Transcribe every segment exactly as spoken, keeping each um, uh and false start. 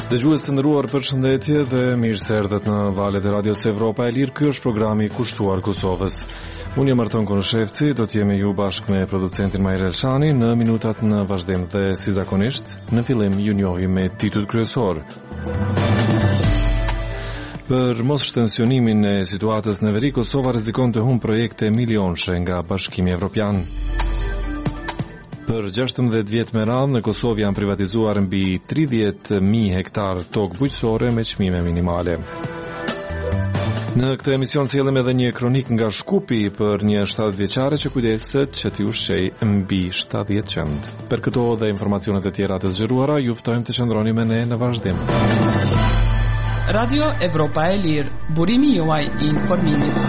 Dëgjues të nderuar, përshëndetje dhe mirë se erdhët në valët e Radios Evropa e Lirë. Ky është programi i kushtuar Kosovës. Unë jam Arton Konushevci, do të jemi ju bashkë me producentin Majra Elshani në minutat në vazhdim dhe si zakonisht, në fillim ju njohim me titujt kryesor. Për mos shtensionimin e situatës në veri, Kosova rrezikon të humbë projekte milionshë nga Bashkimi Evropian. Për gjashtëmbëdhjetë vjet me radhë në Kosovë janë privatizuar mbi tridhjetë mijë hektar tokë bujqësore me çmime minimale. Në këtë emision sjellim edhe një kronik nga Shkupi për një shtatëdhjetë vjeçare që kujdeset që t'i ushqej mbi shtatëdhjetë qend. Për këto dhe informacionet e tjera të zgjeruara, ju ftojmë të qëndroni me ne në vazhdim. Radio Evropa e Lirë, burimi juaj i informimit.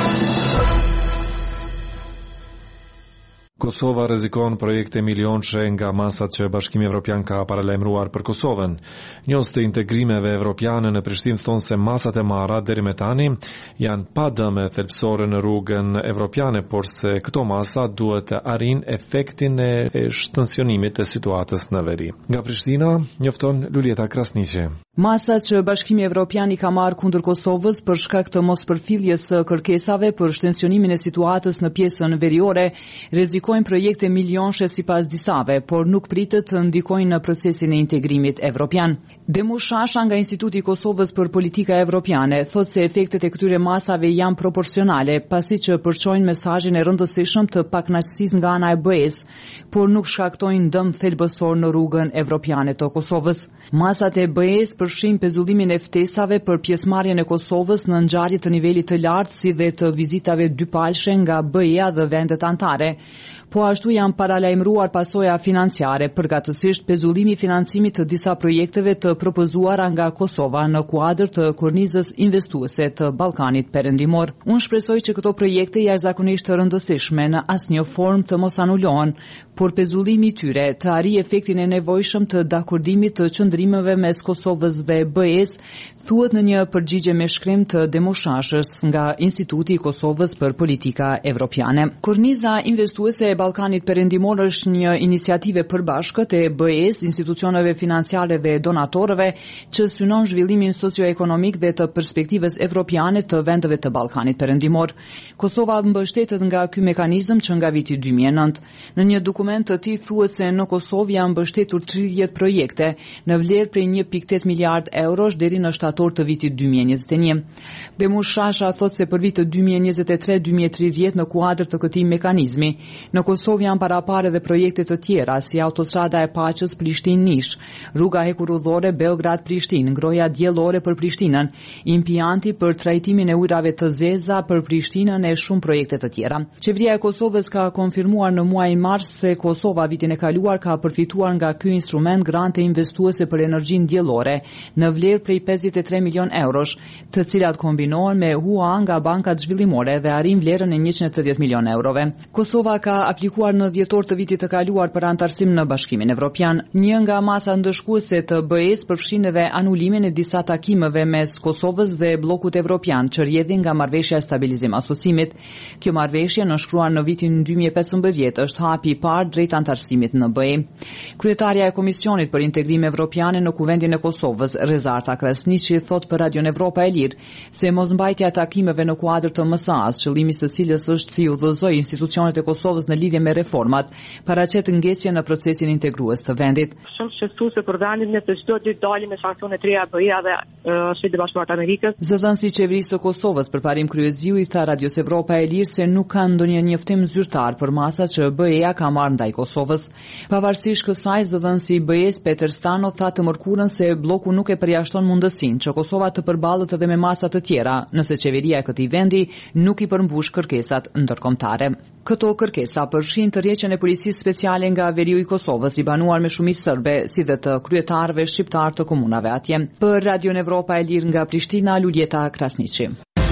Kosova rrezikon projekte milionshë nga masat që Bashkimi Evropian ka paralajmëruar për Kosovën. Njës të integrimeve evropiane në Prishtinë thonë se masat e marra deri me tani janë pa dëme thelbësore në rrugën evropiane, por se këto masa duhet të arrin efektin e shtensionimit të situatës në veri. Nga Prishtina njofton Lulieta Krasniqi. Masat që Bashkimi Evropian i ka marrë kundër Kosovës për shkak të mospërfilljes së kërkesave për shtensionimin e situatës në pjesën veriore rrezikojnë projekte milionshë sipas disave, por nuk pritet të ndikojnë në procesin e integrimit evropian. Demush Shasha nga Instituti i Kosovës për Politika Evropiane thotë se efektet e këtyre masave janë proporcionale, pasi që përçojnë mesazhin e rëndësishëm të pakënaqësisë nga ana e B E-s, por nuk shkaktojnë dëm thelbësor në rrugën evropiane të Kosovës. Masat e B E-s përfshin pezullimin e ftesave për pjesëmarrjen e Kosovës në ngjarje të nivelit të lartë, si dhe të vizitave dypalshe nga B E-a dhe vendet anëtare. Po ashtu janë paralajmëruar pasoja financiare, përgatësisht pezullimi i financimit të disa projekteve të propozuara nga Kosova në kuadër të kornizës investuese të Ballkanit Perëndimor. Unë shpresoj që këto projekte jashtëzakonisht të rëndësishme në asnjë formë të mos anulohen, por pezullimi i tyre të arrijë efektin e nevojshëm të dakordimit të qëndrimeve mes Kosovës dhe B E-s, thuhet në një përgjigje me shkrim të Demushashës nga Instituti i Kosovës për Politika Evropiane. Korniza investuese e Ballkanit Perëndimor është një iniciativë e përbashkët e B E-s, institucioneve financiare dhe donatorëve që synon zhvillimin socio-ekonomik dhe të perspektivës evropiane të vendeve të Ballkanit Perëndimor. Kosova mbështetet nga ky mekanizëm që nga viti dy mijë e nëntë. Në një dokument të tij thuhet se në Kosovë janë mbështetur tridhjetë projekte në vlerë prej një pikë tetë miliard eurosh deri në shtator të vitit dy mijë e njëzet e një. Demush Shasha thotë se për vitet dy mijë e njëzet e tre dy mijë e tridhjetë në kuadër të këtij mekanizmi, në Kosovë janë parapare dhe projekte të tjera si autostrada e paqës Prishtinë-Nish, rruga hekurudhore Beograd-Prishtinë, ngroja diellore për Prishtinën, impianti për trajtimin e ujrave të zeza për Prishtinën e shumë projekte të tjera. Qeveria e Kosovës ka konfirmuar në muajin mars se Kosova vitin e kaluar ka përfituar nga ky instrument grante investuese për energjinë diellore në vlerë prej pesëdhjetë e tre milion eurosh, të cilat kombinohen me H U A nga bankat zhvillimore dhe arrin vlerën e njëqind e tridhjetë milion eurove. Kosova ka aplikuar në dhjetor të vitit të kaluar për antarësim në Bashkimin Evropian. Një nga masa ndëshkuese të B E-s përfshin edhe anulimin e disa takimeve mes Kosovës dhe bllokut evropian që rrjedhin nga marrëveshja e stabilizim asocimit. Kjo marrëveshje nënshkruar në vitin dy mijë e pesëmbëdhjetë është hapi i parë drejt antarësimit në B E. Kryetarja e Komisionit për Integrim Evropian në Kuvendin e Kosovës, Rezarta Krasniqi, thot për Radion Evropa e Lirë se mosmbajtja e takimeve në kuadër të M S A-s, qëllimi i së cilës është të udhëzojë institucionet e Kosovës në lidhje me reformat, paraqet ngjecje në procesin integrues të vendit. Shumë shqetësuese për vendin nëse çdo ditë dalim me sankcione të reja B E-a dhe Shtetet e Bashkuara të Amerikës. Zëdhënësi i qeverisë së Kosovës përparim kryeziu i tha Radios Evropa e Lirë se nuk kanë ndonjë njoftim zyrtar për masat që B E-a ka marrë ndaj Kosovës. Pavarësisht kësaj, zëdhënësi i B E-s Peter Stano tha të mërkurën se bloku nuk e përjashton mundësinë që Kosova të përballet edhe me masa të tjera, nëse qeveria e këtij vendi nuk i përmbush kërkesat ndërkombëtare. Këto kërkesa përfshin tërheqjen e policisë speciale nga veriu i Kosovës, i banuar me shumicë serbe, si dhe të kryetarëve shqiptar të komunave atje. Për Radion Evropa e Lirë nga Prishtina, Lulieta Krasniqi.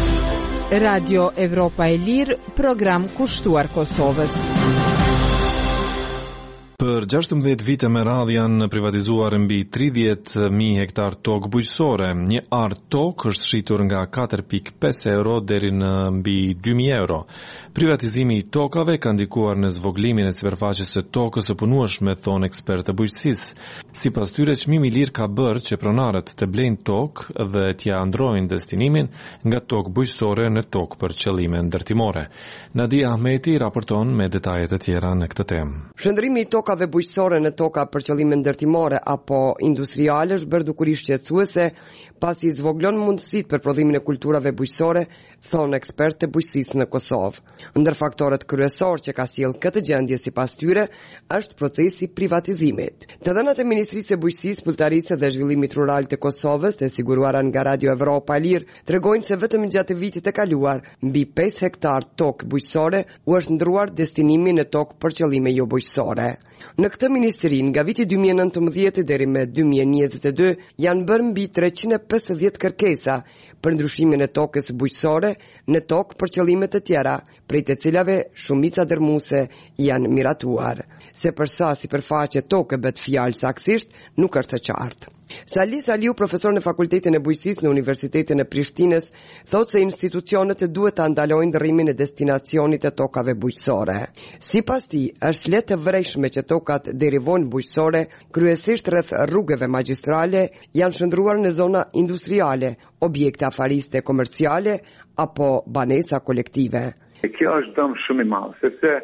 Radio Evropa e Lirë, program kushtuar Kosovës. Për gjashtëmbëdhjetë vite me radhë janë privatizuar mbi tridhjetë mijë hektar tokë bujqësore. Një art tokë është shitur nga katër pikë pesë euro deri në mbi dy mijë euro. Privatizimi i tokave ka ndikuar në zvoglimin e sipërfaqes së tokës së punueshme, thonë ekspertë bujqësisë. Sipas tyre, çmimi i lirë ka bërë që pronarët të blejnë tokë dhe t'ia ndrojnë destinimin nga tokë bujqësore në tokë për qëllime ndërtimore. Nadia Ahmeti raporton me detajet e tjera në këtë temë. Shndrimi i tokave bujqësore në toka për qëllime ndërtimore apo industriale është bërë dukurisht shqetësuese, pasi zvoglon mundësitë për prodhimin e kulturave bujqësore, thonë ekspertë të bujqësisë në Kosovë. Ndër faktorët kryesor që ka sjellë këtë gjendje sipas tyre është procesi privatizimit. Të dhënat e Ministrisë së Bujqësisë, Pulltarisë dhe Zhvillimit Rural të Kosovës, të siguruara nga Radio Evropa e Lirë, tregojnë se vetëm gjatë vitit të kaluar, mbi pesë hektar tokë bujqësore u është ndruar destinimi në tokë për qëllime jo bujqësore. Në këtë ministeri, nga viti dy mijë e nëntëmbëdhjetë deri me dy mijë e njëzet e dy, janë bërë mbi treqind e pesëdhjetë kërkesa për ndryshimin e tokës bujqësore në tokë për qëllime të tjera, prej të cilave shumica dërmuese janë miratuar. Se për sa sipërfaqe tokë bëhet fjalë saktësisht, nuk është e qartë. Sali Saliu, profesor në Fakultetin e Bujqësisë në Universitetin e Prishtinës, thotë se institucionet duhet të ndalojnë ndrrimin e destinacionit të tokave bujqësore. Sipas tij, është lehtë të vërejshme që tokat derivojnë bujqësore, kryesisht rreth rrugëve magjistrale, janë shndruar në zona industriale, objekte afariste komerciale apo banesa kolektive. Kjo është dëm shumë i madh, sepse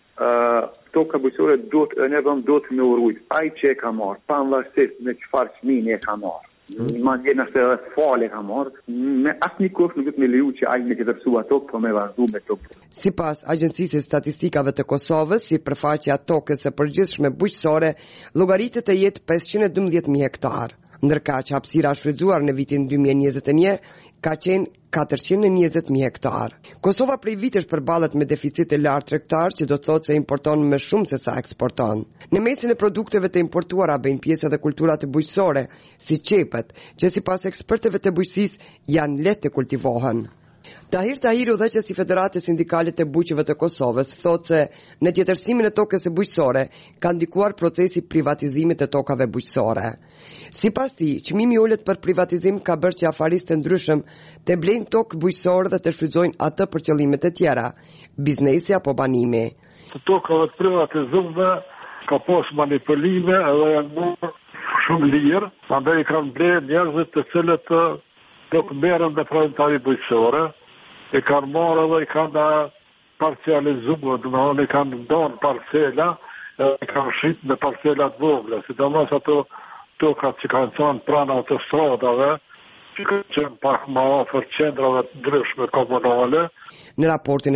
Uh, toka bujqësore duhet në vend duhet me urujt ai që e ka marrë, pavarësisht me çfarë çmimi e ka marrë. Mm. Madje nëse edhe fale ka marrë, me asnjë kusht nuk do të më leju që ai me të vepsua tokë, po me vazhdu me tokë. Sipas Agjencisë së Statistikave të Kosovës, sipërfaqja e tokës së përgjithshme bujqësore llogaritet të jetë pesëqind e dymbëdhjetë mijë hektar, ndërkaq që hapësira shfrytzuar në vitin dy mijë e njëzet e një ka qenë katërqind e njëzet mijë hektar. Kosova prej vitesh përballet me deficit të lartë tregtar, që do të thotë se importon më shumë se sa eksporton. Në mesin e produkteve të importuara bëjnë pjesë edhe kulturat e bujqësore, si qepët, që sipas ekspertëve të bujqësisë janë lehtë të kultivohen. Tahir Tahiru, udhëheqës i Federatës Sindikale të Bujqeve të Kosovës, thotë se në tjetërsimin e tokës së bujqësore ka ndikuar procesi privatizimit të tokave bujqësore. Sipas tij, çmimi i ulët për privatizim ka bërë që afaristë të ndryshëm të blejnë tokë bujqësore dhe të shfrytëzojnë atë për qëllime të tjera, biznesi apo banimi. Të tokave të privatizuara ka pas manipulime edhe janë marrë shumë lirë, andaj kanë blerë njerëzit të cilët do të merren me pronari bujqësore, e kanë marrë dhe i kanë parcializuar, do të thonë i kanë ndonë parcela, e kanë shit në parcela të vogla, sidomos ato tokat që kanë qenë pranë autostradave, që kanë qenë pak më afër qendrave të ndryshme komunale. Në raportin